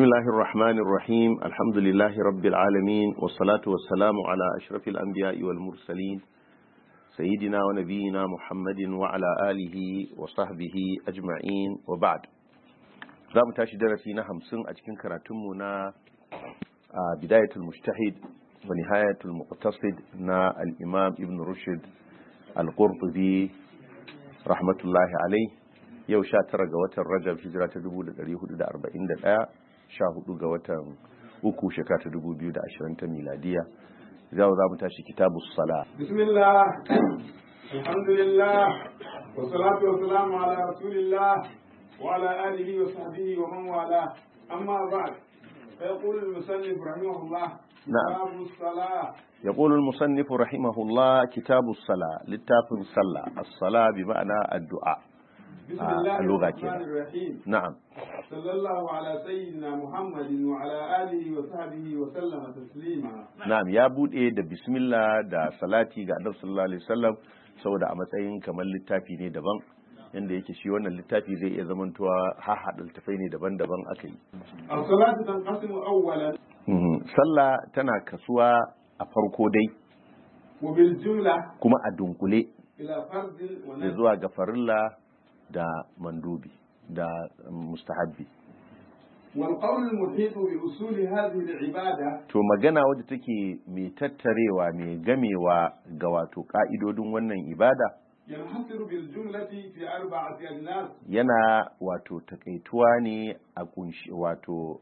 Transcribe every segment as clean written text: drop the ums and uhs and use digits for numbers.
الله الرحمن الرحيم الحمد لله رب العالمين والصلاة والسلام على أشرف الأنبياء والمرسلين سيدنا ونبينا محمد وعلى آله وصحبه أجمعين وبعد زام تاشي درسينا همسن أجكن كراتمنا بداية المجتهد ونهاية المقتصد نا الإمام ابن رشد القرطبي رحمة الله عليه yau 19 ga watan Rajab hijira ta 1441 14 ga watan uku shekara ta 2020 ta miladiya za mu tashi kitabus sala bismillah alhamdulillah wa salatu wa salamu ala rasulillah wa ala alihi wa sahbihi wa man wala amma ba'd fa yaqulu al-musannif rahimahullah kitabus sala يقول المصنف رحمه الله كتاب الصلاة للتافن صلى الصلاة بمعنى الدعاء بسم الله الرحمن الرحيم نعم صلى الله على سيدنا محمد وعلى آله وصحبه وسلم تسليما نعم ya bude da bismillah da salati ga Annabi sallallahu alaihi wasallam saboda a matsayin kamar littafi ne daban yanda yake shi wannan littafi zai iya zamantowa hahhada littafai ne daban-daban akai as-salatu tanqasimu awwalan sallah tana kasuwa a farko dai wa bil jumla kuma a dunkule ila fardin wa zuwa ga farilla da mandubi da mustahabbi wal qawl al muhit bi usul hadhihi al ibada to magana wadda take mai tattarewa mai gamewa ga wato ka'idodin wannan ibada yanhasiru bil jumlati fi arba'ati an-nas yana wato takaituwa ne a kunshi wato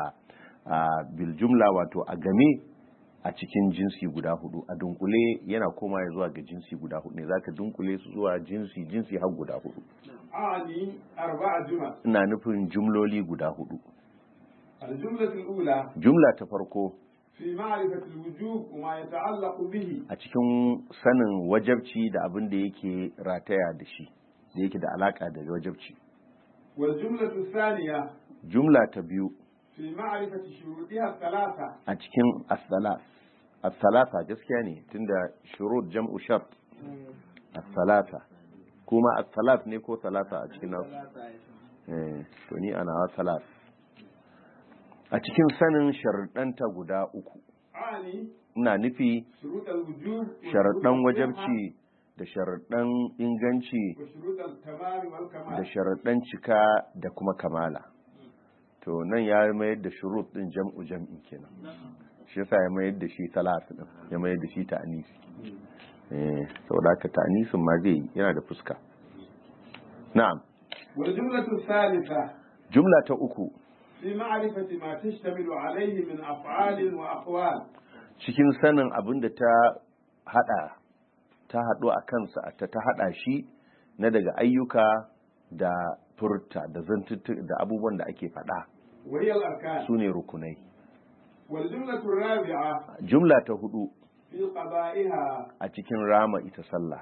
a bil jumla wato a game a cikin jinsi guda hudu a dunkule yana koma ya zuwa ga jinsi guda hudu ne zaka dunkule su zuwa jinsi har guda hudu ani arba'a jumal ina nufin jumloli guda hudu al-jumlatu al-ula jumla ta farko fi ma'rifati al-wujub wa ma yata'allaqu bihi a cikin sanin wajabci da abin da yake rataya da shi da yake da alaka da wajabci wal jumlatu ath-thaniya jumla ta biyu fi ma'rifati shurutiha thalatha a cikin as-salasa gaskiya ne tunda shurut jam'u shart as-salasa kuma as-salat ne ko salasa a cikin nasu to ni ana salat a cikin sanin sharuɗanta guda uku ina nufi sharuɗan wajabci da sharuɗan inganci da sharuɗan cika da kuma kamala to nan ya mayar da shurut din jam'u jam'in kenan shi yasa ya mayar da shi salat din ya mayar da shi ta'anisi saboda haka ta'anisin ma zai yana da fuska na'am wal jumlatu thalitha jumla ta uku fi ma'rifati ma tashtamilu alayhi min af'al wa aqwal cikin sanin abinda ta hado a kansa ta hada shi na daga ayyuka da furta da zantuttu da abubuwan da ake faɗa su ne rukunai jumla ta hudu a cikin rama ita sallah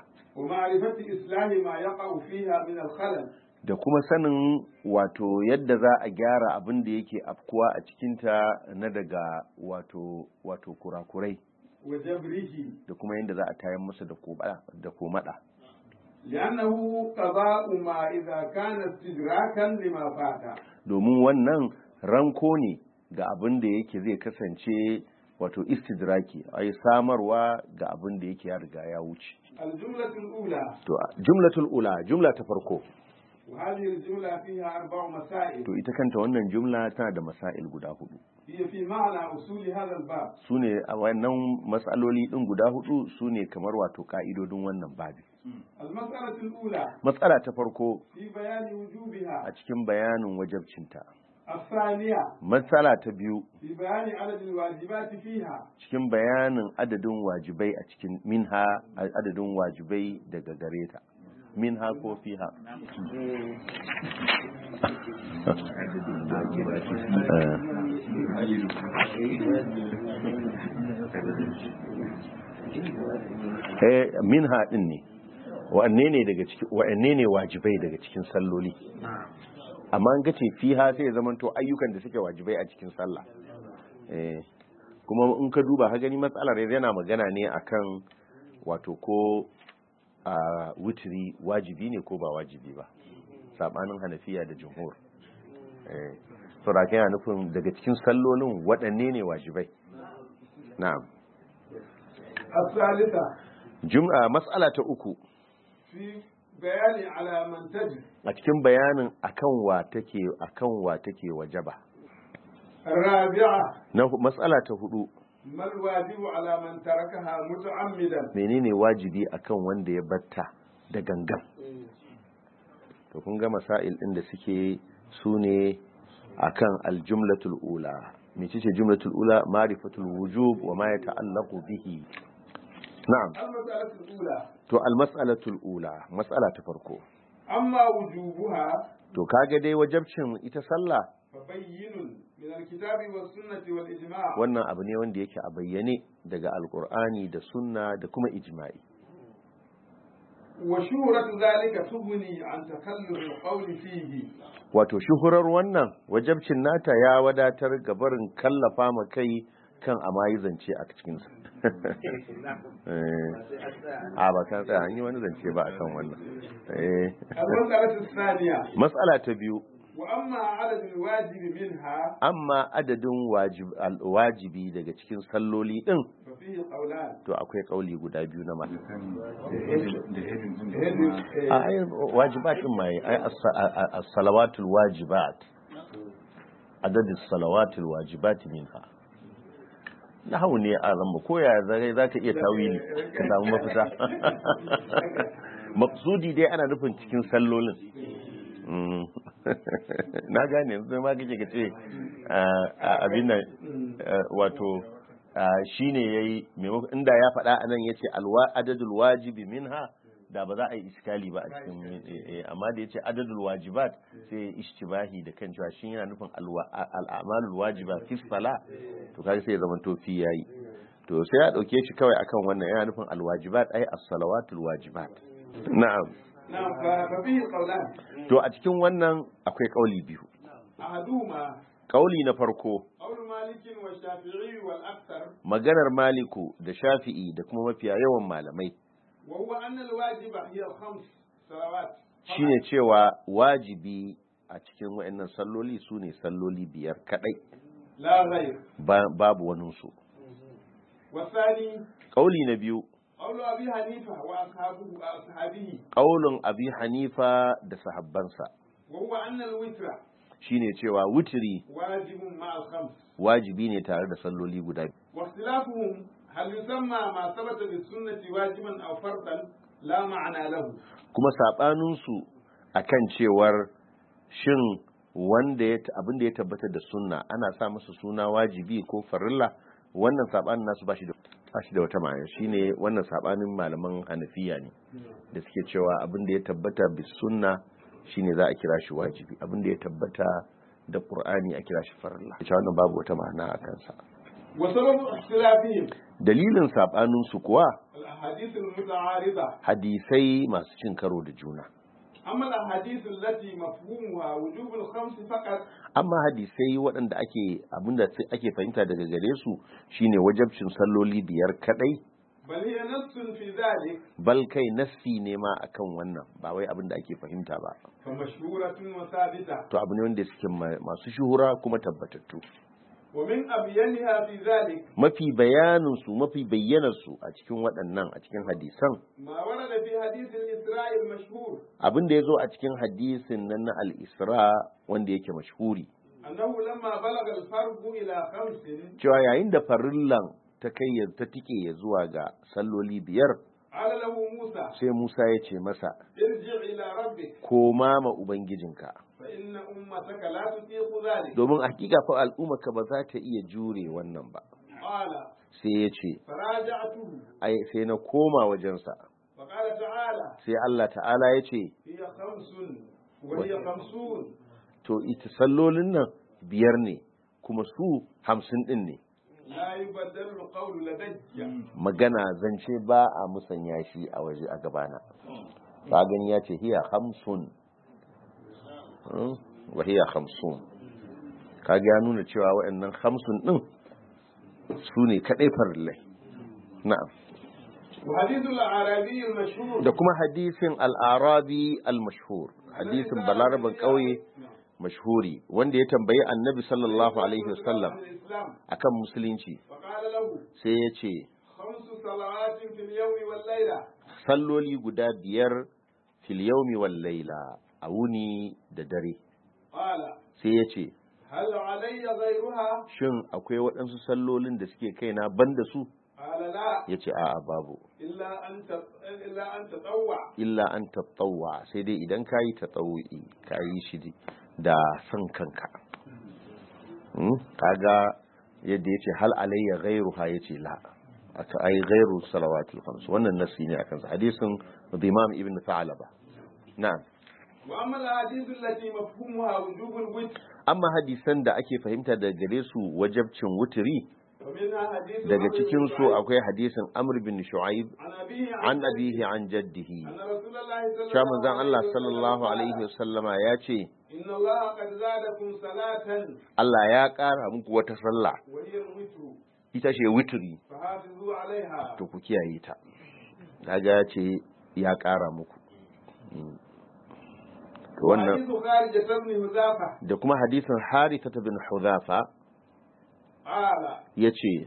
da kuma sanin wato yadda za a gyara abin da yake afkuwa a cikinta na daga wato kurakurai da kuma yadda za a tayar masa da komada لأنه قضاء ما إذا كان استدراكا لما فات domin wannan ranko ne ga abin da yake zai kasance wato istidraki ai samarwa ga abin da yake ya riga ya wuce aljumlatul ula to jumlatul ula jumla ta farko وهذه الجملة فيها 4 مسائل to ita kanta wannan jumla tana da masail guda hudu هي في معنى أصول هذا الباب sune a wannan matsaloli din guda hudu sune kamar wato ka'idodin wannan babi المسألة الأولى matsala ta farko في بيان وجوبها a cikin bayanin wajibcinta الثانية matsala ta biyu في بيان عدد الواجبات فيها cikin bayanin adadin wajibai a cikin minha adadin wajibai daga gare ta minha ko fiha minha din ne wa'anne ne wajibai daga cikin salloli amma an gace fiha sai ya zamanto ayyukan da suke wajibai a cikin sallah kuma in ka duba ka gani matsalar yana magana ne akan wato ko a witri wajibi ne ko ba wajibi ba sabanin hanafiya da jumhur sauraka yana nufin daga cikin sallolin waɗanne ne wajibai. Na'am. الثالثة Mas'ala ta uku في بيان على من تجب. a cikin bayanin akan wa take wajaba. الرابعة Mas'ala ta hudu ما الواجب على من تركها متعمدا. menene wajibi akan wanda ya batta da gangan. To kun ga masail din da suke sune akan aljumlatul ula. Mecece jumlatul ula? Ma'rifatul wujub wa ma yata'allaqu bihi. Na'am. المسألة الأولى To almas'alatul ula, mas'ala ta farko. أما وجوبها To kage dai wajabcin ita sallah فبين من الكتاب والسنة والإجماع. wannan abu ne wanda yake a bayyane daga alqur'ani da sunna da kuma ijma'i. وشهرة ذلك تغني عن تكلف القول فيه. Wato shuhurar wannan wajabcin nata ya wadatar gabarin kallafa ma kai kan amayi zance a cikin sa. A ba kan tsaya an yi wani zance ba akan wannan. المسألة الثانية Mas'ala ta biyu. وأما عدد الواجب منها Amma adadin wajibi daga cikin salloli din ففيه قولان. to akwai kauli guda biyu na masu. هذه Ai wajibat din mai ai as-salawatul wajibat. Adadin salawatul wajibat minha. Nahawu ne a zamba ko ya zaka iya tawili ka samu mafita. Maqsudi dai ana nufin cikin sallolin. Na gane yanzu ma kake kace abin nan wato shine yayi inda ya faɗa anan yace adadul wajibi minha da ba za a yi iskali ba a cikin amma da yace adadul wajibat sai ishtibahi da kan cewa shin yana nufin al'amalul wajiba fi sala to kaga sai ya zama to fi yayi to sai ya dauke shi kawai akan wannan yana nufin alwajibat ay as-salawatul wajibat. Na'am. نعم ففيه قولان. To a cikin wannan akwai kauli biyu. أحدهما Kauli na farko قول مالك والشافعي والأكثر maganar Maliku da Shafi'i da kuma mafiya yawan malamai وهو أن الواجب هي الخمس صلوات shine cewa wajibi a cikin wayannan salloli sune salloli biyar kadai لا غير. babu wani su. والثاني Kauli na biyu قول أبي حنيفة وأصحابه kaulin Abi Hanifa da sahabbansa وهو أن الوتر shine cewa wutiri واجب مع الخمس. wajibi ne tare da salloli guda biyu. واختلافهم هل يسمى ما ثبت بالسنة واجبا أو فرضا لا معنى له. kuma saɓaninsu a kan cewar shin wanda abin da ya tabbata da sunna ana sa masa suna wajibi ko farilla, wannan saɓanin nasu ba shi da wata ma'ana. Shine wannan saɓanin malaman hanafiya ne da suke cewa abin da ya tabbata bis sunna shine za a kira shi wajibi, abin da ya tabbata da qur'ani a kira shi farilla. Ita wannan babu wata ma'ana a kansa. وسبب اختلافهم Dalilin saɓaninsu kuwa الأحاديث المتعارضة. hadisai masu cin karo da juna. أما الأحاديث التي مفهومها وجوب الخمس فقط Amma hadisai waɗanda abinda ake fahimta daga gare su shine wajabcin salloli biyar kadai, بل هي نص في ذلك bal kai nassi ne ma akan wannan, ba wai abinda ake fahimta ba. فمشهورة وثابتة. To abu ne wanda suke masu shuhura kuma tabbatattu. ومن أبينها في ذلك Mafi bayanin su, mafi bayyanar su a cikin waɗannan a cikin hadisan ما ورد في حديث الإسراء المشهور abin da yazo a cikin hadisin nan na al-Isra wanda yake mashhuri, أنه لما بلغ الفرض إلى 5 cewa yayin da farillan ta tike ya zuwa ga salloli biyar, قال له موسى sai Musa ya ce masa ارجع إلى ربك koma ma ubangijinka, فإن أمتك لا تطيق ذلك. domin hakika fa al'ummarka ba za ta iya jure wannan ba. قال Sai ya ce فراجعته ai sai na koma wajensa, فقال تعالى sai Allah ta'ala ya ce هي 5 وهي 50. to ita sallolin nan biyar ne kuma su 50 din ne. لا يبدل القول لدي. Magana zance ba a musanya shi a waje a gabana. Ba gani ya ce hiya 50 wa hiya 50, kaga ya nuna cewa waɗannan 50 din su ne kadai farillai. Na'am. وحديث الأعرابي المشهور Da kuma hadisin al-arabi al-mashhur, hadisin balarabin kauye mashhuri wanda ya tambayi annabi sallallahu alaihi wasallam akan musulunci sai ya ce salloli guda 5 fil yawmi wal layla a wuni da dare sai ya ce shin akwai waɗansu sallolin da suke kaina banda su ya ce a'a babu illa an tattawwa sai dai idan ka yi tattawu'i ka yi shi da son kanka kaga yadda ya ce hal alayya ghairuha ya ce la aka ai ghairu salawatul khams wannan nasi ne akan hadisin Imam Ibn Tha'laba na'am wa amma al-ahadithu allati mafhumuha wujubul witr amma hadisan da ake fahimta daga gare su wajibcin wutri daga cikin su akwai hadisin Amr bin Shu'aib an abihi an jaddihi cewa manzon Allah sallallahu alaihi wasallama ya ce inna Allah qad zadakum salatan Allah ya ƙara muku wata sallah ita ce witri fahafizu alaiha to ku kiyaye ta kaga ya ce ya ƙara muku to wannan da kuma hadisin Harith bin Hudhafa yace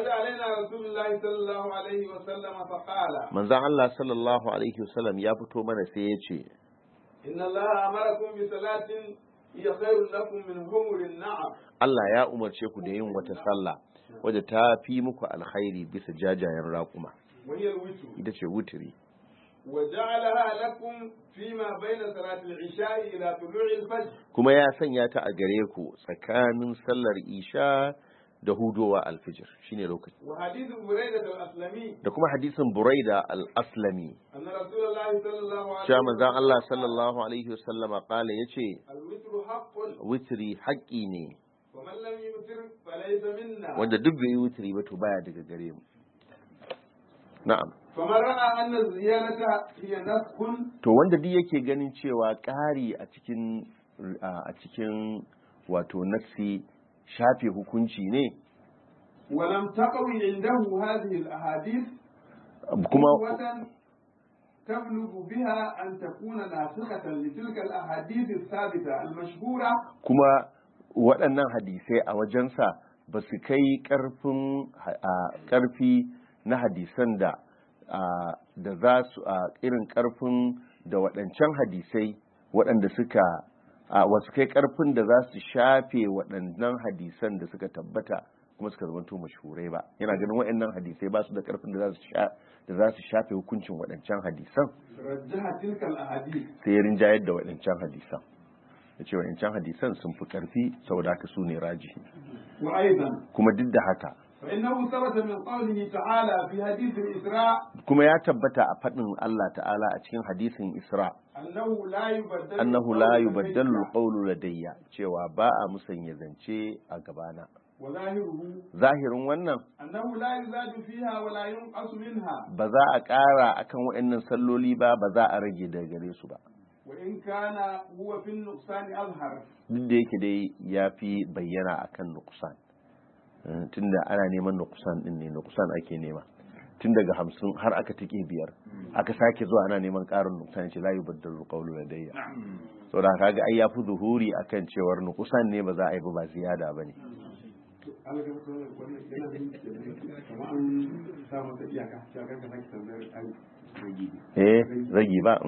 manzon Allah sallallahu alaihi wasallam ya fito mana sai yace inna Allah amarakum bi salatin hiya khairun lakum min humurin na'am Allah ya umarce ku da yin wata sallah wadda ta fi muku alkhairi bisa jajayen raƙuma ita ce wutiri وجعلها لكم فيما بين صلاة العشاء إلى طلوع الفجر kuma ya sanya ta a gare ku tsakanin sallar isha da hudowa alfijir shine lokaci wa hadithu Buraidah al-Aslami da kuma hadisin Buraida al-Aslami anna Rasulullahi sallallahu alaihi cewa manzon Allah sallallahu alaihi wasallama kala yace al-witru haqqun witri haƙƙi ne wa man lam yutir falaysa minna wanda duk bai yi witri ba to baya daga gare mu na'am kamar ra'a anna ziyarata hiya naskhun to wanda duk yake ganin cewa ƙari a cikin wato nafsi shafe hukunci ne walam taqwi indahu hadhihi al-ahadith kuma تبلغ بها أن تكون ناسخة لتلك الأحاديث الثابتة المشهورة kuma waɗannan hadisai a wajensa ba su kai ƙarfi na hadisan da za su irin ƙarfin da waɗancan hadisai waɗanda suka wasu kai ƙarfin da za su shafe waɗannan hadisan da suka tabbata kuma suka zama mashhurai ba yana ganin waɗannan hadisai ba su da ƙarfin da za su shafe hukuncin waɗancan hadisan sai ya rinjayar da waɗancan hadisan da ce waɗancan hadisan sun fi ƙarfi saboda haka su ne rajihi kuma duk da haka فإنه ثبت من قوله تعالى في حديث الإسراء كما يتبت أفضل الله تعالى أتكين حديث الإسراء أنه لا يبدل القول لدي cewa ba a musanya zance a gabana zahirin wannan أنه لا يزاد فيها ولا ينقص منها ba za a ƙara akan waɗannan salloli ba za a rage daga gare su ba وإن كان هو في النقصان أظهر duk da yake dai ya fi bayyana akan nuqsan tunda ana neman nuqsan din ne nuqsan ake nema tun daga 50 har aka tike 5 aka sake zuwa ana neman karin nuqsan ce la yubaddalu qawlu ladayya so da kaga ai yafi zuhuri akan cewar nuqsan ne ba za a yi ba ziyada bane ragi ba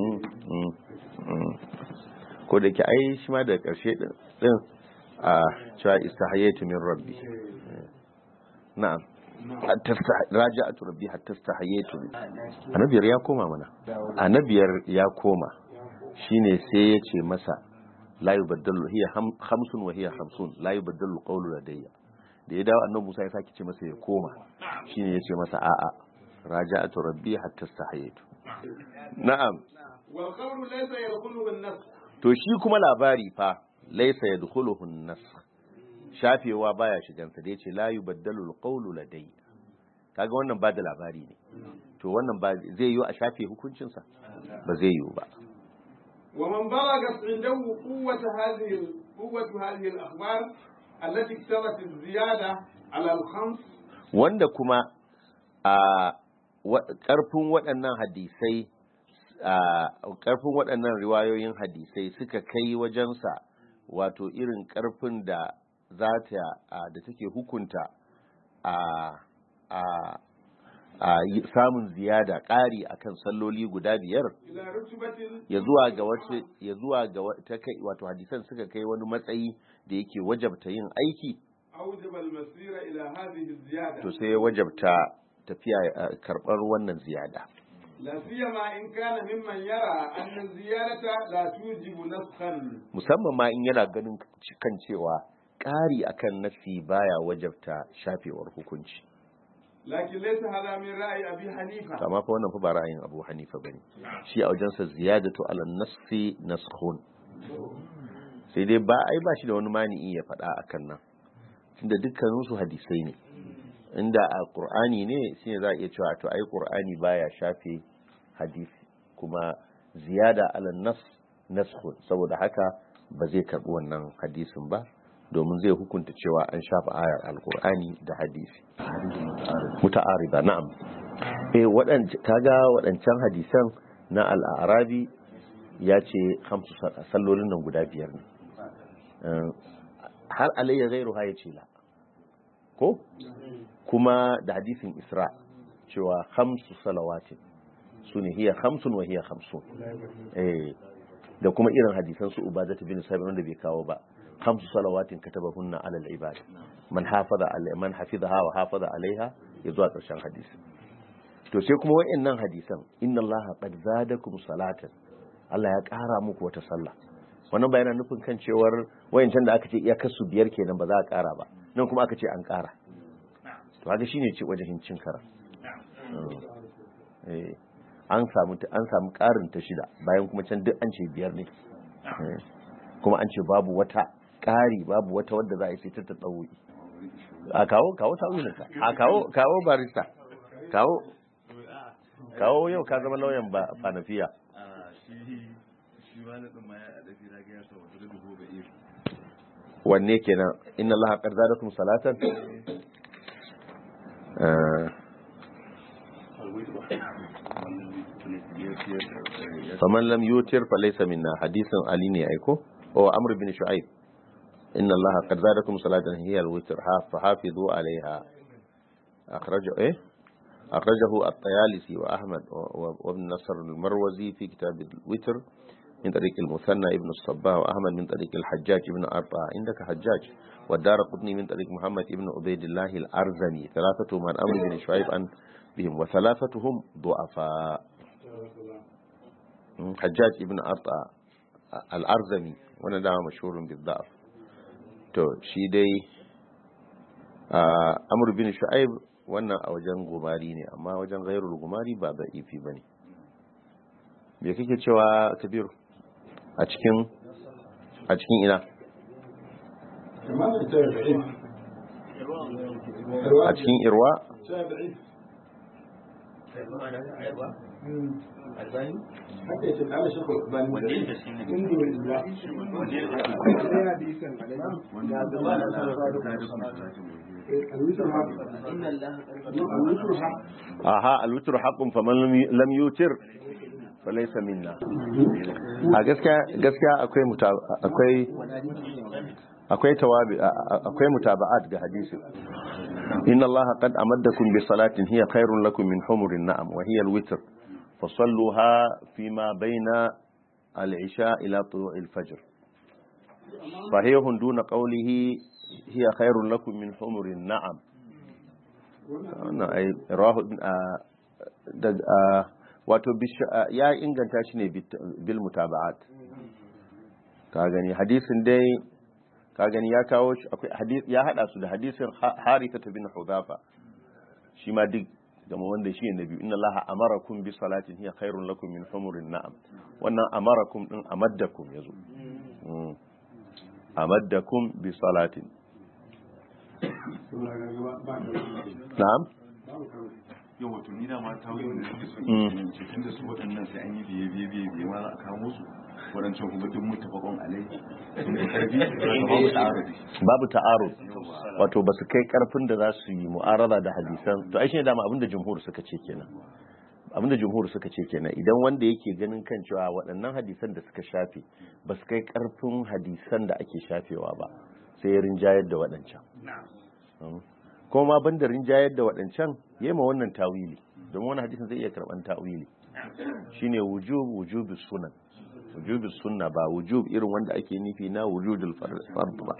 ko da ke ai shi ma da karshe din a cewa istahayatu min rabbi na'am raja'atu rabbi hatta istahayatu annabiyar ya koma mana annabiyar ya koma shine sai ya ce masa la yubaddalu hiya 50 wa hiya 50 la yubaddalu qawlu ladayya da ya dawo annabi Musa ya saki ce masa ya koma shine ya ce masa a'a raja'atu rabbi hatta istahayatu na'am wal qawlu laysa yadkhuluhu an-nafs to shi kuma labari fa laysa yadkhuluhu an-nafs shafewa baya shigansa da yace la yubaddalu al-qawlu ladayya kaga wannan ba da labari ne to wannan ba zai yi a shafe hukuncin sa ba zai yi ba wa man balagat indahu quwwatu hadhihi al-akhbar allati iktabat az-ziyada ala al-khams wanda kuma a karfin waɗannan hadisai karfin waɗannan riwayoyin hadisai suka kai wajensa wato irin karfin da da take hukunta a samun ziyada ƙari akan salloli guda biyar ya zuwa ga wato hadisan suka kai wani matsayi da yake wajabta yin aiki to sai ya wajabta tafiya karɓar wannan ziyada musamman ma in yana ganin kan cewa ƙari akan nasi baya wajabta shafewar hukunci lakin laysa hada min ra'yi abi hanifa amma fa wannan fa ba ra'ayin abu hanifa bane shi a wajensa ziyadatu ala nassi naskhun sai dai ba shi da wani mani'i ya faɗa akan nan tunda dukkanin su hadisai ne inda a qur'ani ne shine za a iya cewa to ai qur'ani baya shafe hadisi kuma ziyada ala nass naskhun saboda haka ba zai karbi wannan hadisin ba domin zai hukunta cewa an shafa ayar alkur'ani da hadisi muta'ariba na'am kaga waɗancan hadisan na al-arabi ya ce hamsu sallolin nan guda biyar ne har alayya gairu ha ya ce la ko kuma da hadisin isra cewa hamsu salawatin su ne hiya hamsun wa hiya hamsun da kuma irin hadisan su ubadatu bin sa'id wanda bai kawo ba خمس صلوات كتبهن على العباد من حفظها وحافظ عليها يزوا ƙarshen hadisi to sai kuma wayannan hadisan inna allaha qad zadakum salatan Allah ya ƙara muku wata sallah wannan bayanan nufin kan cewar wayancan da aka ce iya kasu biyar kenan ba za a ƙara ba nan kuma aka ce an ƙara to haka shine ce wajen cin kara an samu ƙarin ta shida bayan kuma can duk an ce biyar ne kuma an ce babu wata ƙari babu wata wadda za a yi sai ta tsawo'i a kawo tawilinka a kawo barista kawo yau ka zama lauyan ba fanafiya wanne kenan inna allaha qad zadakum salatan faman lam yutir falaysa minna hadisin ali ne aiko o amr bin shu'aib inna allaha qad zadakum salatan hiya al-witr fahafizu alayha akhrajahu at-tayalisi wa ahmad wa ibn nasr al-marwazi fi kitab al-witr من طريق المثنى ابن الصباح وأحمد من طريق الحجاج ابن أرطى عندك حجاج والدارقطني من طريق محمد ابن عبيد الله الأرزمي ثلاثتهم عن أمر بن شعيب عن بهم وثلاثتهم ضعفاء حجاج ابن أرطى الأرزمي وانا دعوة مشهور بالضعف تو شي دي أمر بن شعيب وانا وجن غماري ne amma wajen ghairul gumari ba da'ifi bane me kake cewa Kabir a cikin ina a cikin irwa الوتر حق فمن لم يوتر falaisa minna a gaskiya akwai mutaba'at ga hadisi inna allaha qad amaddakum bi salatin hiya khairun lakum min humurin na'am wa hiya al-witr fasalluha fima bayna al-isha ila tulu'il fajr sahihun duna qawlihi hiya khairun lakum min humurin na'am wannan ai rahu wato ya inganta shi ne bil mutaba'at ka gani hadisin dai ka gani ya kawo shi akwai hadisi ya hada su da hadisin Haritha bin Hudhafa shi ma duk gama wanda shi ne nabi inna allaha amarakum bi salatin hiya khairun lakum min humurin na'am wannan amarakum din amaddakum yazo amaddakum bi salatin na'am yau wato ni da ma ta wuyin da suke so cikin da su waɗannan sai an yi biye ma za a kawo musu waɗancan kuma duk mutafakon alai sun da karfi babu ta'arud wato ba su kai karfin da za su yi mu'arada da hadisan to ai shi ne dama abinda jumhur suka ce kenan abinda jumhur suka ce kenan idan wanda yake ganin kan cewa waɗannan hadisan da suka shafe ba su kai ƙarfin hadisan da ake shafewa ba sai ya rinjayar da waɗancan kuma ma banda rinjayar da waɗancan ya ma wannan tawili don wani hadisin zai iya karɓar tawili shine wujubus sunan wujubus sunna ba wujub irin wanda ake nufi na wujudul fard ba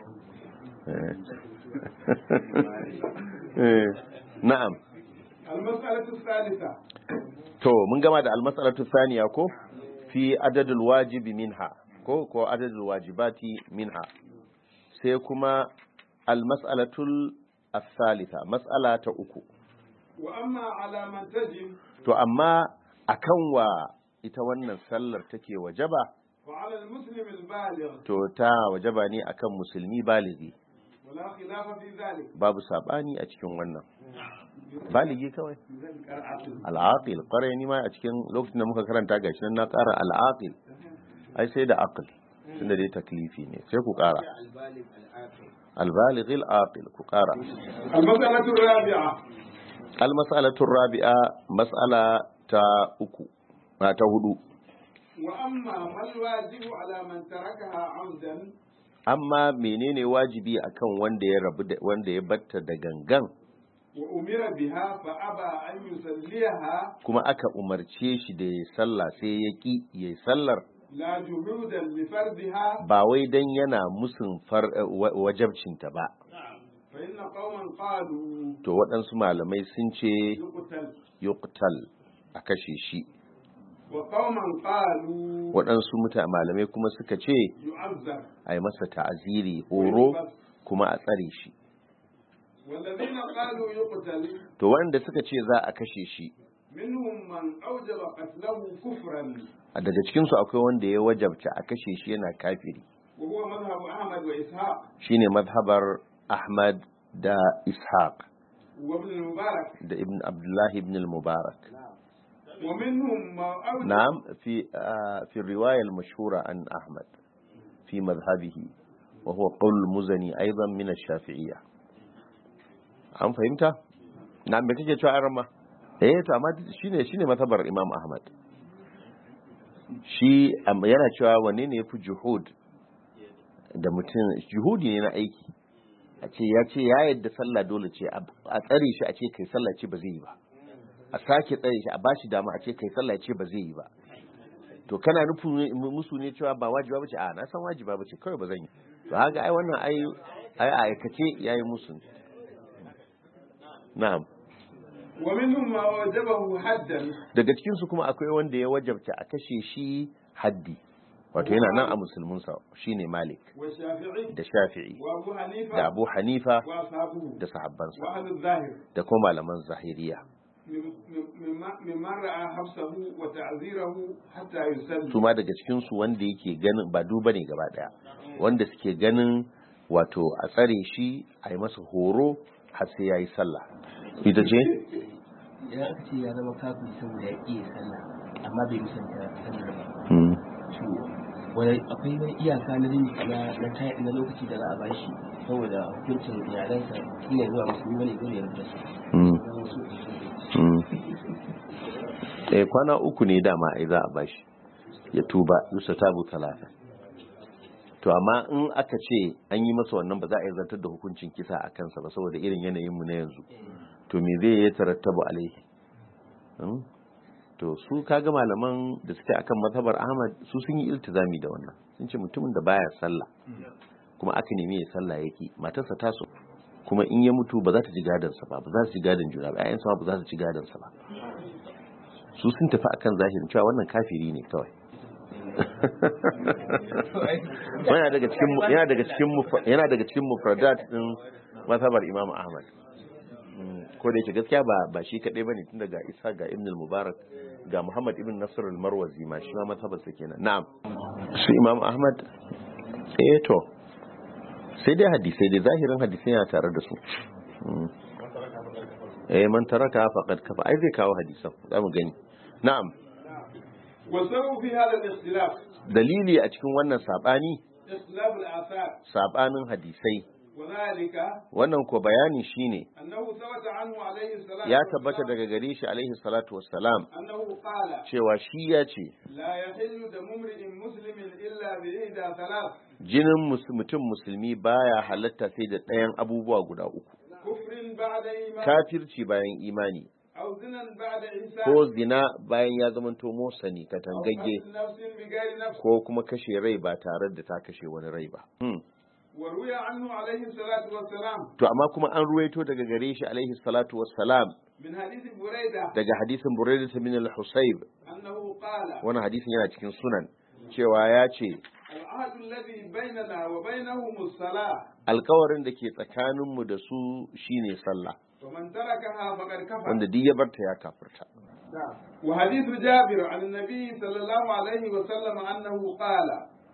na'am al-mas'alatu thalitha to mun gama da al-mas'alatu thaniya ko fi adadul wajibi minha ko adadul wajibati minha sai kuma al-mas'alatul الثالثة مسألة uku. وأما على من تجب to amma akan wa ita wannan sallar take wajaba فعلى المسلم البالغ to ta wajaba ne akan musulmi baligi ولا خلاف في ذلك babu sabani a cikin wannan baligi kawai al-aqil qarani ma a cikin lokacin da muka karanta gashi nan na ƙara al-aqil ai sai da aqil tunda dai taklifi ne sai ku ƙara البالغ العاقل كقارا المسألة الرابعة المسألة الرابعة مسألة تأكو ما تهدو وأما ما الواجب على من تركها عمدا أما منين واجبي أكون وند يبت دغنغان وأمر بها فأبى أن يصليها كما أكا أمرتشيش دي صلى سيكي يسلر la juhudan li fardiha ba wai dan yana musun wajabcinta ba fa inna qauman qalu to waɗansu malamai sun ce yuqtal a kashe shi wa qauman qalu waɗansu malamai kuma suka ce yu'azzar a yi masa ta'aziri horo kuma a tsare shi walladhina qalu yuqtal to waɗanda suka ce za a kashe shi minhum man awjaba qatlahu kufran daga cikinsu akwai wanda ya wajabta a kashe shi yana kafiri وهو مذهب أحمد وإسحاق shine madhabar Ahmad da Ishaq وابن المبارك da ibn Abdullah ibn al-Mubarak ومنهم ما أوجب نعم في الرواية المشهورة عن أحمد في مذهبه وهو قول المزني أيضا من الشافعية عم فهمت؟ نعم بكيك يا شاعر to amma shine matabar Imam Ahmad shi yana cewa wanne ne yafi juhud da mutum juhudi ne na aiki a ce ya ce ya yadda sallah dole ce a tsare shi a ce kai sallah ce ba zai yi ba a sake tsare shi a bashi dama a ce kai sallah ce ba zai yi ba to kana nufin musu ne cewa ba wajiba bace a na san wajiba bace kawai ba zan yi to haka ai wannan ai aikace yayi musu na'am wa minhum ma wajabahu haddan daga cikin su kuma akwai wanda ya wajabta a kashe shi haddi wato yana nan a musulmin sa shine Malik wa Shafi'i da Shafi'i wa Abu Hanifa da Abu Hanifa wa ashabuhu da sahabbansa wa ahlu zahir da kuma malaman zahiriya mimman ra'a hafsahu wa ta'zirahu hatta yusalli su ma daga cikin su wanda yake ganin ba duba ne gaba daya wanda suke ganin wato a tsare shi a yi masa horo har sai yayi sallah ita ce idan aka ce ya zama kafin saboda ya ƙi sallah amma bai musanta sallah ba wani akwai wani iyaka na rini na lokaci da za a bashi saboda hukuncin iyalansa shi ne zuwa musulmi wani dole ya rubuta su kwana uku ne dama ai za a bashi ya tuba yusa tabu talata to amma in aka ce an yi masa wannan ba za a yi zartar da hukuncin kisa a kansa ba saboda irin yanayinmu na yanzu to me zai yi tarattabu alaihi to su kaga malaman da suke akan mazhabar Ahmad su sun yi iltizami da wannan sun ce mutumin da baya sallah kuma aka nemi ya sallah yake matarsa ta so kuma in ya mutu ba za ta ji gadon sa ba za su ci gadon juna ba ƴaƴansa ba za su ci gadon sa ba su sun tafi akan zahirin cewa wannan kafiri ne kawai yana daga cikin mufradat din mazhabar Imam Ahmad ko da yake gaskiya ba shi kadai bane tun daga Isa ga Ibn al-Mubarak ga Muhammad ibn Nasr al-Marwazi ma shi ma mazhabar sa kenan na'am shi Imam Ahmad to sai dai hadisi dai zahirin hadisi yana tare da su man taraka faqad kafa ai zai kawo hadisan zamu gani na'am wasabu fi hada al-ikhtilaf dalili a cikin wannan sabani ikhtilaf al-athar sabanin hadisai wannan ko bayani shine أنه ثبت عنه عليه الصلاة ya tabbata daga gare shi alaihi salatu wassalam أنه قال cewa shi ya ce لا يحل دم امرئ مسلم إلا بإحدى ثلاث jinin mutum musulmi baya halatta sai da ɗayan abubuwa guda uku كفر بعد إيمان kafirci bayan imani أو زنا بعد إحسان ko zina bayan ya zamanto motsani أو katangagge قتل نفس بغير نفس ko kuma kashe rai ba tare da ta kashe wani rai ba وروي عنه عليه الصلاة والسلام to amma kuma an ruwaito daga gare shi alaihi salatu wassalam من حديث بريدة daga hadisin Buraidah bin al-Husayb أنه قال wannan hadisin yana cikin sunan cewa ya ce العهد الذي بيننا وبينهم الصلاة alkawarin da ke tsakaninmu da su shine sallah ومن تركها فقد كفر wanda duk ya barta ya kafirta وحديث جابر عن النبي صلى الله عليه وسلم أنه قال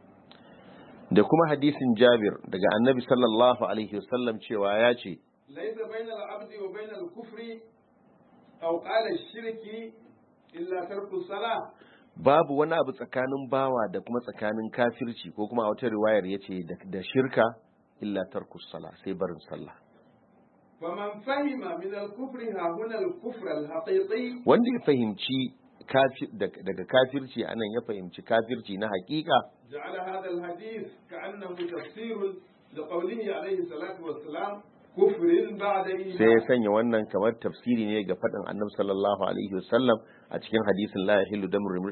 da kuma hadisin Jabir daga Annabi sallallahu alaihi wasallam cewa ya ce ليس بين العبد وبين الكفر أو قال الشرك إلا ترك الصلاة babu wani abu tsakanin bawa da kuma tsakanin kafirci ko kuma a wata riwayar yace da shirka illa tarkus sala sai barin sallah فمن فهم من الكفر ها هنا الكفر الحقيقي wanda ya fahimci daga kafirci anan ya fahimci kafirci na hakika جعل هذا الحديث كأنه تفسير لقوله عليه الصلاة والسلام كفر بعد sai ya إيمان sanya wannan kamar tafsiri ne ga faɗin annabi sallallahu alaihi wasallam a cikin hadisin la yahillu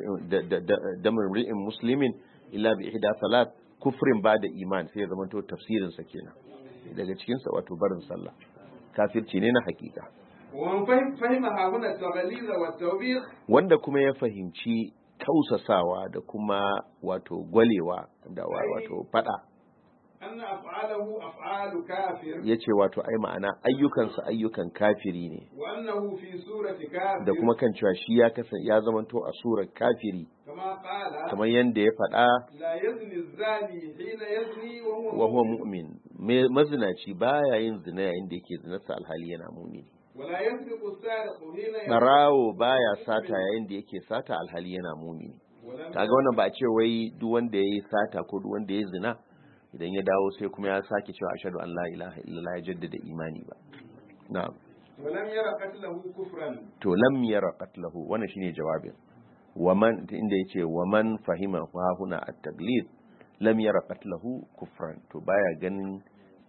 damar ri'in muslimin illa bi ihda salat kufrin ba'da iman sai ya zama to tafsirin sa kenan daga cikin sa wato barin sallah kafirci ne na hakika ومن فهم ها هنا التغليظ والتوبيخ wanda kuma ya fahimci kausasawa da kuma wato gwalewa da wato fada أن أفعاله أفعال كافر yace wato ai ma'ana ayyukansa ayyukan kafiri ne وأنه في سورة كافر da kuma kan cewa shi ya zamanto a surar kafiri كما قال kamar yanda ya faɗa لا يزني الزاني حين يزني wa huwa mu'min mazinaci baya yin zina yayin da yake zinarsa alhali yana mu'mini ولا يسرق السارق حين يسرق barawo baya sata yayin da yake sata alhali yana mu'mini kaga wannan ba a ce wai duk wanda yayi sata ko duk wanda yayi zina idan ya dawo sai kuma ya sake cewa ashhadu an la ilaha illallah ya jaddada imani ba na'am ولم ير قتله كفرا to lam yara qatlahu wannan shine jawabin waman inda yace waman fahima fa huna at-taglid lam yara qatlahu kufran to baya ganin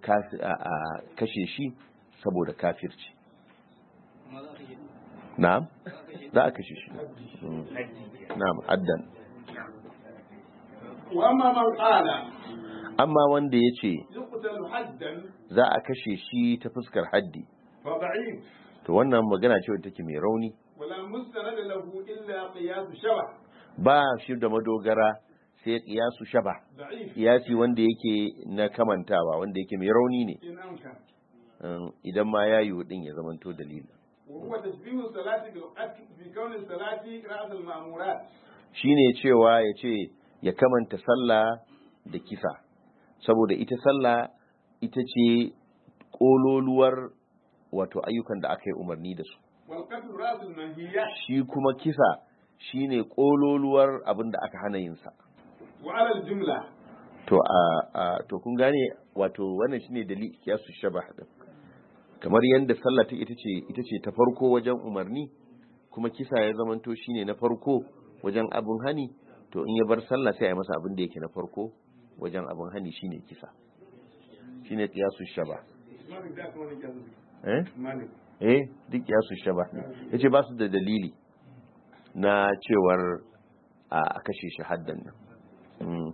kashe shi saboda kafirci na'am za a kashe shi na'am addan وأما من قال amma wanda yace يقتل حدا za a kashe shi ta fuskar haddi فضعيف to wannan magana ce wadda take mai rauni ولا مستند له إلا قياس شبه ba shi da madogara sai qiyasu shaba ضعيف qiyasi wanda yake na kamantawa wanda yake mai rauni ne إن أمكن idan ma ya yiwu din ya zamanto dalili وهو تشبيه الصلاة بالقتل في كون الصلاة رأس المأمورات shine cewa ya ce ya kamanta sallah da kisa saboda ita sallah ita ce kololuwar wato ayyukan da aka yi umarni da su والقتل رأس المنهيات shi kuma kisa shine kololuwar abin da aka hana yin sa وعلى الجملة to kun gane wato wannan shine dalili kiyasu shabah din kamar yanda sallah ta ita ce ta farko wajen umarni kuma kisa ya zamanto shine na farko wajen abun hani to in ya bar sallah sai ya masa abin da yake na farko wajen abun hani shine kisa shine kiyasu shabah duk kiyasu shabah ne yace ba su da dalili na cewar a kashe shi haddan nan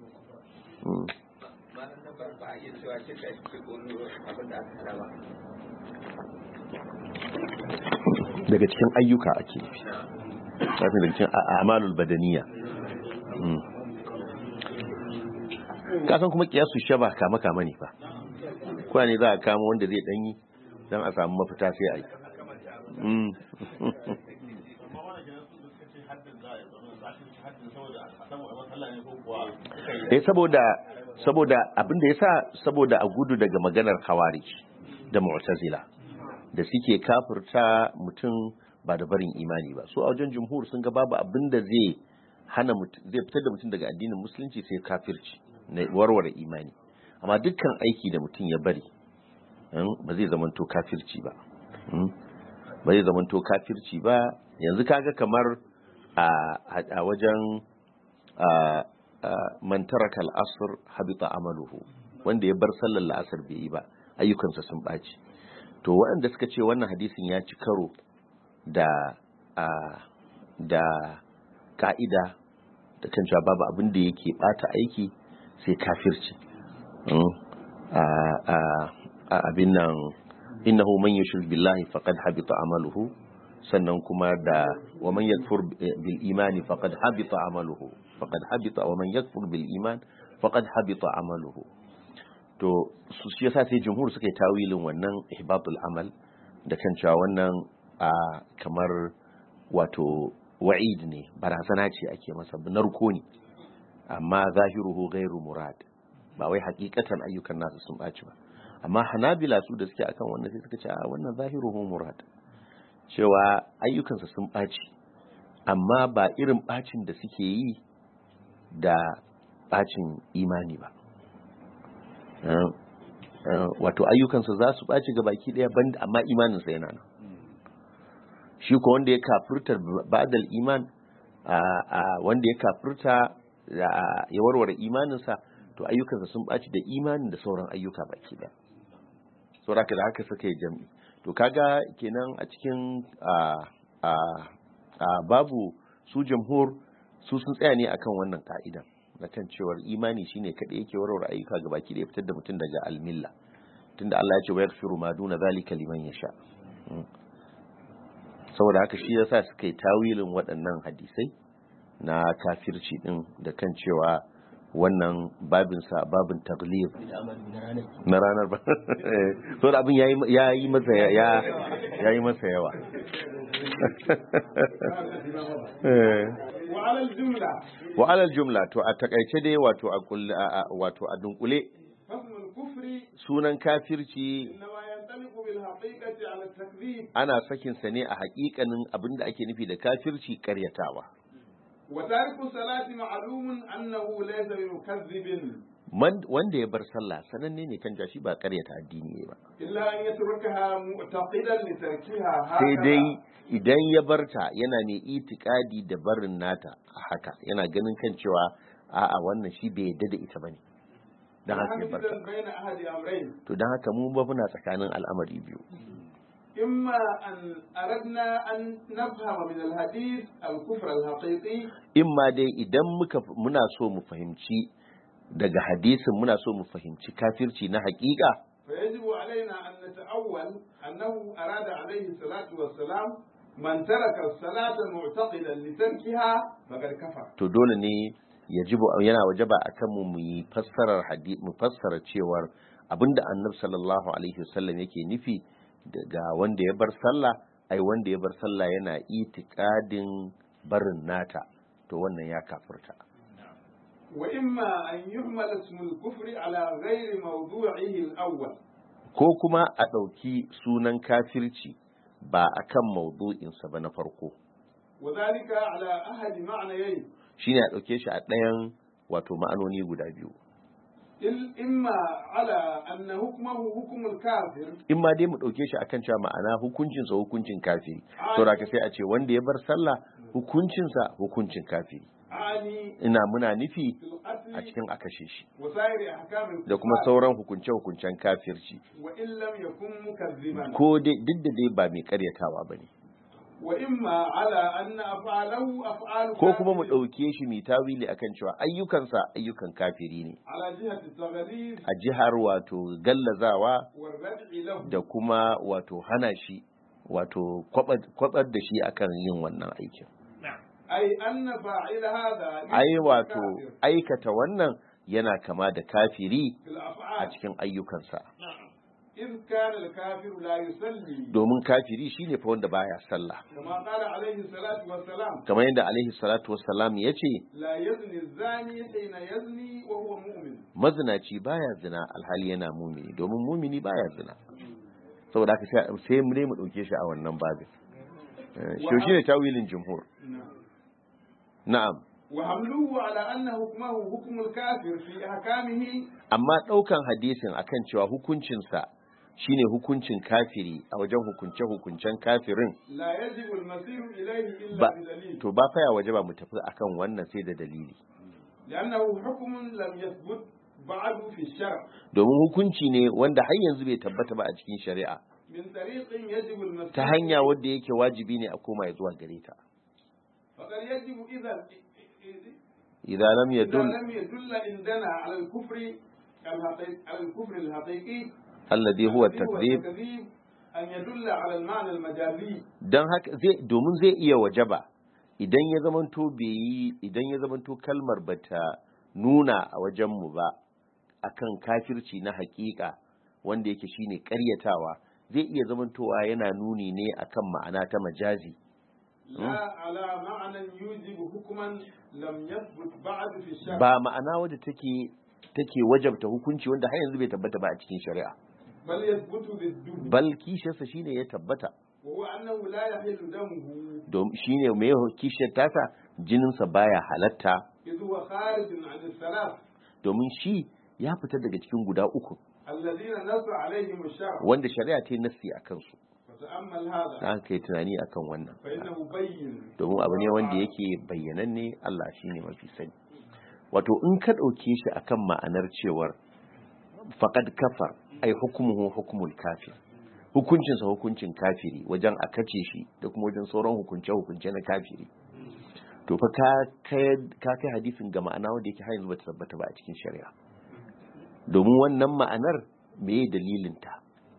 daga cikin ayyuka ake nufi daga cikin a'malul badaniya kasan kuma kiyasu shaba kama ne fa kuwa ne za a kama wanda zai danyi don a samu mafita sai a yi saboda abinda ya sa saboda a gudu daga maganar khawarij da mu'tazila da suke kafirta mutum ba da barin imani ba su a wajen jumhur sun ga babu abinda zai hana zai fitar da mutum daga addinin musulunci sai kafirci na warware imani amma dukkan aiki da mutum ya bari ba zai zamanto kafirci ba ba zai zamanto kafirci ba. Yanzu kaga kamar a wajen man taraka al-asr habita amaluhu, wanda ya bar sallar la'asar bai yi ba ayyukansa sun ɓaci. To waɗanda suka ce wannan hadisin ya ci karo da ka'ida da kan cewa babu abin da yake ɓata aiki sai kafirci, abin nan innahu man yushrik billahi faqad habita amaluhu, sannan kuma da wa man yakfur bil imani faqad habita amaluhu wa man yakfur bil iman faqad habita amaluhu. To su shi yasa sai jumhur suka yi tawilin wannan ihbatul amal da kan cewa wannan kamar wato wa'id ne, barazana ce ake masa, narko ne, amma zahiruhu ghairu murad, ba wai hakikatan ayyukan nasu sun baci ba. Amma hanabila su da suke akan wannan sai suka ce wannan zahiruhu murad, cewa ayyukansa sun baci amma ba irin bacin da suke yi da bacin imani ba. Wato ayyukansa za su ɓaci ga baki ɗaya banda, amma imaninsa yana nan. Shi ko wanda ya kafirta ba'dal iman, wanda ya kafirta ya warware imaninsa, to ayyukansa sun ɓaci da imanin da sauran ayyuka baki ɗaya. Saboda da haka suka yi jam'i. To kaga kenan a cikin babu su jamhur su sun tsaya ne akan wannan ka'idan na kan cewar imani shine kaɗai yake warware ayyuka ga baki da ya fitar da mutum daga almilla, tunda Allah ya ce wa yaghfiru ma duna zalika liman yasha. Saboda haka shi yasa suka yi tawilin waɗannan hadisai na kafirci din da kan cewa wannan babin taglib na ranar ba. So da abin yayi masa yawa. Wa alal jumla, to a takaice dai wato a dunkule sunan kafirci ana sakin sa ne a hakikanin abinda ake nufi da kafirci karyatawa. wa tariku salati ma'lumun annahu laysa bimukazzibin, wanda ya bar sallah sananne ne kan jashi ba karyata addini ne ba, illa an yatrukaha mu'taqidan li tarkiha, sai dai idan ya barta yana ne itikadi da barin nata a haka, yana ganin kan cewa a'a wannan shi bai yadda da ita bane, dan haka ya barta. To dan haka mu ba muna tsakanin al'amari biyu. إما أن أردنا أن نفهم من الحديث الكفر الحقيقي، إما دي إذا منا سو مفهمشي دقى حديث منا سو مفهمشي كافرشي نحقيقة، فيجب علينا أن نتأول أنه أراد عليه الصلاة والسلام من ترك الصلاة معتقدا لتركها فقد كفر. تدولني يجب yana wajaba akan mu fassarar hadisi, mu fassara cewar abinda Annabi sallallahu alaihi wasallam yake nufi daga wanda ya bar sallah, ai wanda ya bar sallah yana itikadin barin nata, to wannan ya kafirta. Wa imma an yuhmal ismul kufri ala ghairi mawdu'ihi al-awwal, ko kuma a dauki sunan kafirci ba akan mawdu'in sa ba na farko. Wa zalika ala ahadi ma'nayayn, shine a dauke shi a ɗayan wato ma'anoni guda biyu. imma ala anna hukmuhu hukmul kafir, imma dai mu dauke shi akan cewa ma'ana hukuncin sa hukuncin kafiri, to da sai a ce wanda ya bar sallah hukuncin sa hukuncin kafiri. Ina muna nufi a cikin akashe shi da kuma sauran hukunce-hukuncen kafirci, ko dai duk da dai ba mai karyatawa bane. Wa imma ala anna af'alahu af'alu, ko kuma mu dauke shi mai tawili akan cewa ayyukansa ayyukan kafiri ne, ala jihati taghlib, a jihar wato gallazawa da kuma wato hana shi, wato kwabar da shi akan yin wannan aikin. ai anna fa'il hada, ai wato aikata wannan yana kama da kafiri a cikin ayyukansa. إذ كان الكافر لا يصلي, domin kafiri shine fa wanda baya sallah, كما قال عليه الصلاة والسلام, kamar yadda alaihi salatu wassalam yace لا يزني الزاني حين يزني وهو مؤمن, mazinaci baya zina alhali yana mumini, domin mumini baya zina. Saboda haka sai mu ne mu dauke shi a wannan babin. Shi shine tawilin jumhur. Na'am. وحملوه على أن حكمه حكم الكافر في أحكامه, amma daukan hadisin akan cewa hukuncinsa shine hukuncin kafiri a wajen hukuncen kafirin لا يجب المسير إليه إلا ba بدليل to ba fa ya waje ba mu tafi akan wannan sai da dalili لأنه حكم لم يثبت بعد في الشرع domin hukunci ne wanda har yanzu bai tabbata ba a cikin shari'a من طريق يجب المسير ta hanya wadda yake wajibi ne a koma zuwa gare ta فقد يجب إذا idan lam إذا yadul لم يدل عندنا على الكفر على الكفر الحقيقي alladhi huwa الذي هو takdhib التكذيب أن يدل على المعنى المجازي dan haka domin zai iya wajaba idan ya zamanto kalmar bata nuna a wajen mu ba akan kafirci na hakika wanda yake shine ƙaryatawa zai iya zamantowa yana nuni ne akan ma'ana ta majazi لا على معنى يوجب حكما لم يثبت بعد في الشرع ba ma'ana wadda take wajabta hukunci wanda har yanzu bai tabbata ba a cikin shari'a بل يثبت ضده bal kishiyarsa shine ya tabbata وهو أنه لا يحل دمه don shine mai kishiyar tasa jininsa baya halatta إذ هو خارج عن الثلاث domin shi ya fita daga cikin guda uku الذين نص عليهم الشرع wanda shari'a ta yi nassi a kansu فتأمل هذا da aka yi tunani akan wannan فإنه بين domin abu ne wanda yake bayyananne Allah shine mafi sani wato in ka ɗauke shi akan ma'anar cewar faqad kafar ai hukumuhu hukumul kafir hukuncinsa hukuncin kafiri wajen a kace shi da kuma wajen sauran hukunce na kafiri to fa ka kai hadisin ga ma'ana wanda yake har yanzu bata tabbata ba a cikin shari'a domin wannan ma'anar meye dalilin ta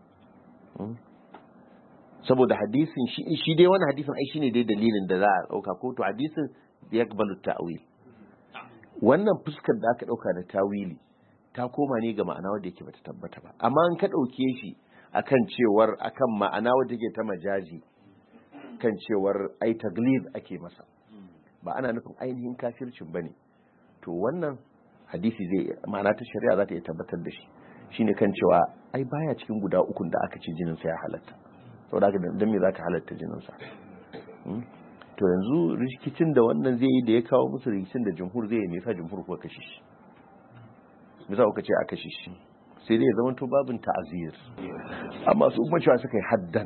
saboda hadisin shi dai wannan hadisin ai shine dai dalilin da za a dauka ko to hadisin yakbalu ta'wil wannan fuskar da aka dauka da tawili ta koma ne ga ma'ana wanda yake bata tabbata ba amma in ka dauke shi akan cewar akan ma'ana wanda yake ta majazi kan cewar ai taglib ake masa ba ana nufin ainihin kafircin bane to wannan hadisi zai ma'ana ta shari'a za ta iya tabbatar da shi shine kan cewa ai baya cikin guda ukun da aka ce jinin sa ya halatta saboda haka dan me zaka halatta jinin sa to yanzu rikicin da wannan zai yi da ya kawo musu rikicin da jumhur zai yi me yasa jumhur kuka kashe shi me yasa kuka ce a kashe shi sai dai ya zama to babin ta'azir amma su kuma cewa suka yi haddan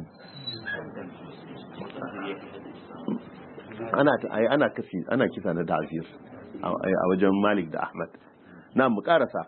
ana kisa na ta'azir a wajen Malik da Ahmad na mu karasa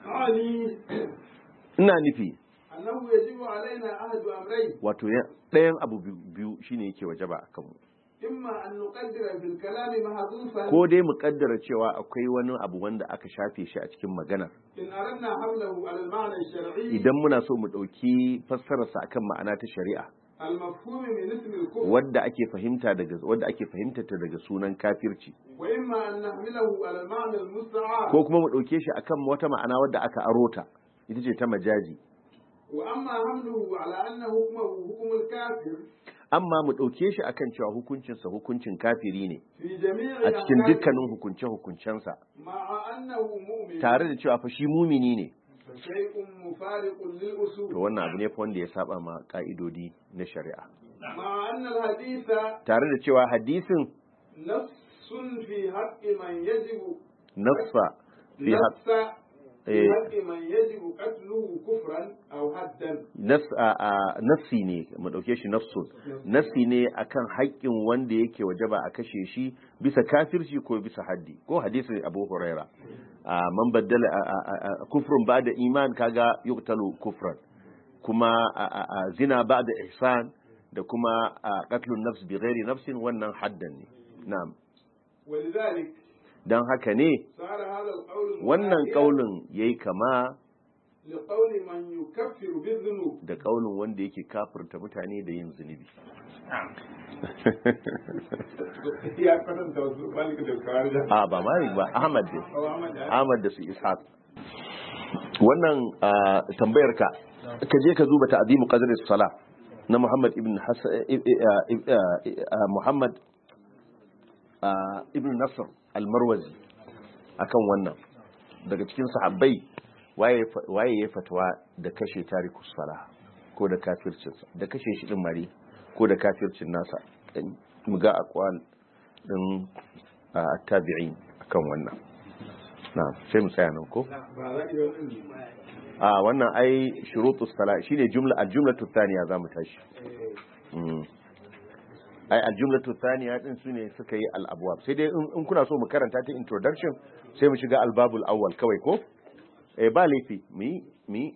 ina nufi annahu yajibu alaina ahadu amrayn wato ɗayan abu biyu shine yake wajaba akan mu imma an nuqaddira bil kalami mahdhufan ko dai mu kaddara cewa akwai wani abu wanda aka shafe shi a cikin magana in aradna hamlahu ala al ma'na al shar'i idan muna so mu dauki fassarar sa akan ma'ana ta shari'a al mafhum min ism al kufr wanda ake fahimta ta daga sunan kafirci wa imma an nahmilahu ala al ma'na al musta'ar ko kuma mu dauke shi akan wata ma'ana wadda aka arota ita ce ta majazi wa amma hamluhu ala anna hukmuhu hukm al kafir amma mu dauke shi akan cewa hukuncinsa hukuncin kafiri ne fi jami'i a cikin dukkanin hukuncensa ma'a annahu mu'min tare da cewa fa shi mumini ne shay'un mufariqun lil usul to wannan abu ne fa wanda ya saba ma ka'idodi na shari'a ma'a anna al haditha tare da cewa hadisin nafsun fi haqqi man yajibu nafsa fi nafsa في حق من يجب قتله كفرا أو حدا nafsi ne mu dauke shi nafsun nafsi ne akan haƙƙin wanda yake wajaba a kashe shi bisa kafirci ko bisa haddi ko hadisin Abu Huraira man baddala kufrun ba'da iman kaga yuqtalu kufran kuma zina ba'da ihsan da kuma qatlun nafs bi ghairi nafsin wannan haddan ne na'am ولذلك dan haka ne wannan kaulin yayi kama da kaulin wanda yake kafirta mutane da yin zunubi ba Malik ba Ahmad da su Ishaq wannan tambayar ka je ka zuba ta'zimu qadri as-salah na Muhammad ibn Muhammad ibn Nasr al-Marwazi akan wannan daga cikin sahabbai waye ya fatwa da kashe tarikus sala ko da kafircin da kashe shi din mari ko da kafircin nasa mu ga aqwal din tabi'in akan wannan na sai mu tsaya nan ko wannan ai shurutus salat shine al-jumlatu thaniya zamu tashi. Ai al-jumlatu thaniya din sune suka yi al-abwab, sai dai in kuna so mu karanta ta introduction sai mu shiga al-babul awwal kawai ko ba laifi mi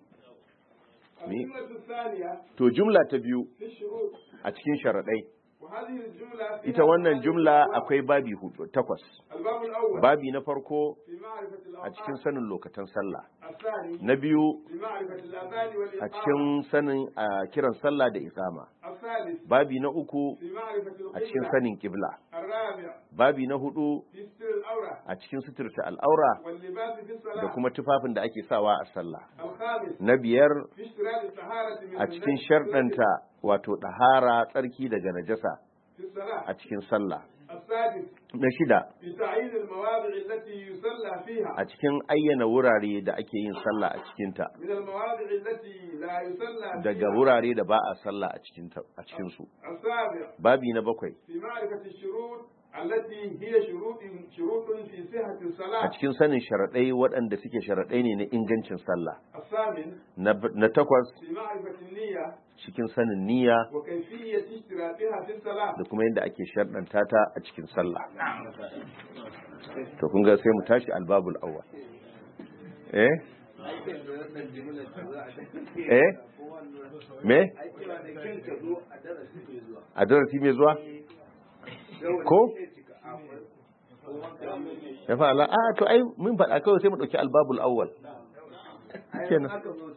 to jumla ta biyu a cikin sharadai. Ita wannan jumla akwai babi 8. Babi na farko a cikin sanin lokacin sallah, na biyu a cikin sanin kiran sallah da iqama, babi na uku a cikin sanin kibla, babi na 4 a cikin suturta al'aura da kuma tufafin da ake sawa a sallah, na 5 a cikin sharɗanta wato ɗahara tsarki daga najasa a cikin sallah, na 6 a cikin ayyana wurare da ake yin sallah a cikinta daga wurare da ba a sallah a cikinsu, babi na 7 a cikin sanin sharaɗai waɗanda suke sharaɗai ne na ingancin sallah, na 8 cikin sanin niyya da kuma yadda ake sharɗanta ta a cikin sallah. To kun ga sai mu tashi albabul awwal. Me a darasi mai zuwa ko ya fa'ala to ai mun faɗa kawai sai mu ɗauki albabul awwal kenan.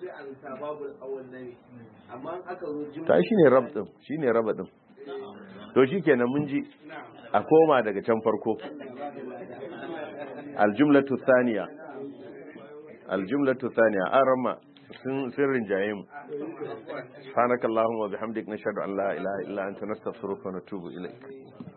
Ta shine rab din to shikenan mun ji a koma daga can farko. Aljumlatu thaniya arama sun rinjaye mu. Subhanakallahumma wa bihamdik nashhadu an la ilaha illa anta nastaghfiruka wa natubu ilayk.